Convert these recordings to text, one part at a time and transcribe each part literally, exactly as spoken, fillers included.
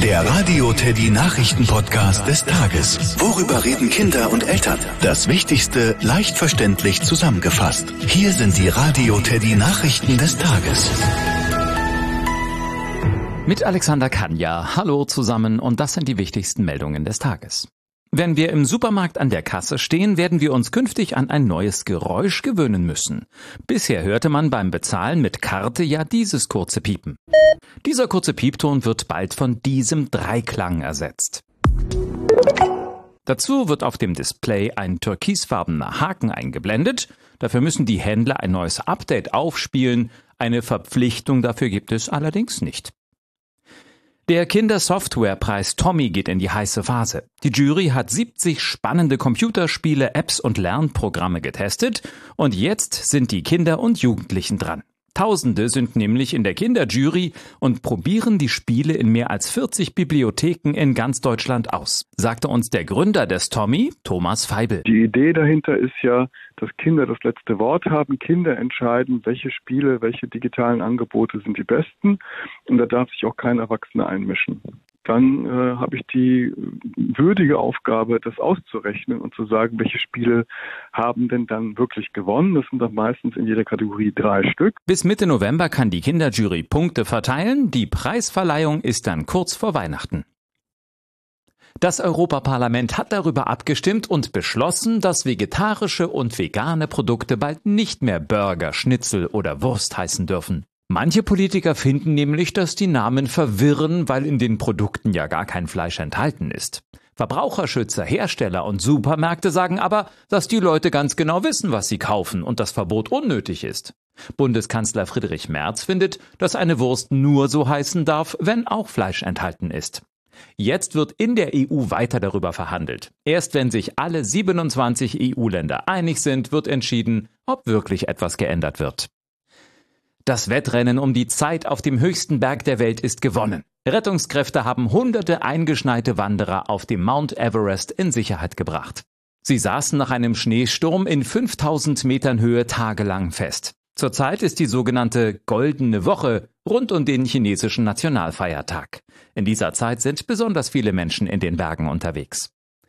Der Radio Teddy Nachrichten-Podcast des Tages. Worüber reden Kinder und Eltern? Das Wichtigste leicht verständlich zusammengefasst. Hier sind die Radio Teddy Nachrichten des Tages. Mit Alexander Kanja. Hallo zusammen und das sind die wichtigsten Meldungen des Tages. Wenn wir im Supermarkt an der Kasse stehen, werden wir uns künftig an ein neues Geräusch gewöhnen müssen. Bisher hörte man beim Bezahlen mit Karte ja dieses kurze Piepen. Dieser kurze Piepton wird bald von diesem Dreiklang ersetzt. Dazu wird auf dem Display ein türkisfarbener Haken eingeblendet. Dafür müssen die Händler ein neues Update aufspielen. Eine Verpflichtung dafür gibt es allerdings nicht. Der Kindersoftwarepreis Tommy geht in die heiße Phase. Die Jury hat siebzig spannende Computerspiele, Apps und Lernprogramme getestet und jetzt sind die Kinder und Jugendlichen dran. Tausende sind nämlich in der Kinderjury und probieren die Spiele in mehr als vierzig Bibliotheken in ganz Deutschland aus, sagte uns der Gründer des Tommy, Thomas Feibel. Die Idee dahinter ist ja, dass Kinder das letzte Wort haben. Kinder entscheiden, welche Spiele, welche digitalen Angebote sind die besten und da darf sich auch kein Erwachsener einmischen. Dann äh, habe ich die würdige Aufgabe, das auszurechnen und zu sagen, welche Spiele haben denn dann wirklich gewonnen. Das sind dann meistens in jeder Kategorie drei Stück. Bis Mitte November kann die Kinderjury Punkte verteilen. Die Preisverleihung ist dann kurz vor Weihnachten. Das Europaparlament hat darüber abgestimmt und beschlossen, dass vegetarische und vegane Produkte bald nicht mehr Burger, Schnitzel oder Wurst heißen dürfen. Manche Politiker finden nämlich, dass die Namen verwirren, weil in den Produkten ja gar kein Fleisch enthalten ist. Verbraucherschützer, Hersteller und Supermärkte sagen aber, dass die Leute ganz genau wissen, was sie kaufen und das Verbot unnötig ist. Bundeskanzler Friedrich Merz findet, dass eine Wurst nur so heißen darf, wenn auch Fleisch enthalten ist. Jetzt wird in der E U weiter darüber verhandelt. Erst wenn sich alle siebenundzwanzig E U-Länder einig sind, wird entschieden, ob wirklich etwas geändert wird. Das Wettrennen um die Zeit auf dem höchsten Berg der Welt ist gewonnen. Rettungskräfte haben hunderte eingeschneite Wanderer auf dem Mount Everest in Sicherheit gebracht. Sie saßen nach einem Schneesturm in fünftausend Metern Höhe tagelang fest. Zurzeit ist die sogenannte Goldene Woche rund um den chinesischen Nationalfeiertag. In dieser Zeit sind besonders viele Menschen in den Bergen unterwegs.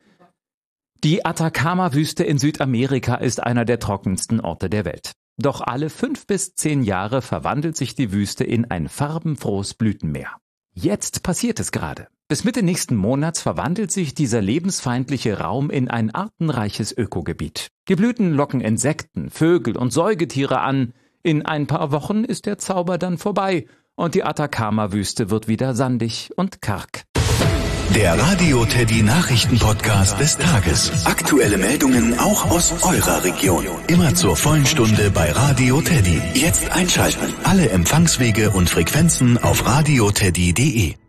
Die Atacama-Wüste in Südamerika ist einer der trockensten Orte der Welt. Doch alle fünf bis zehn Jahre verwandelt sich die Wüste in ein farbenfrohes Blütenmeer. Jetzt passiert es gerade. Bis Mitte nächsten Monats verwandelt sich dieser lebensfeindliche Raum in ein artenreiches Ökogebiet. Die Blüten locken Insekten, Vögel und Säugetiere an. In ein paar Wochen ist der Zauber dann vorbei und die Atacama-Wüste wird wieder sandig und karg. Der Radio Teddy Nachrichten-Podcast des Tages. Aktuelle Meldungen auch aus eurer Region. Immer zur vollen Stunde bei Radio Teddy. Jetzt einschalten. Alle Empfangswege und Frequenzen auf radioteddy punkt de.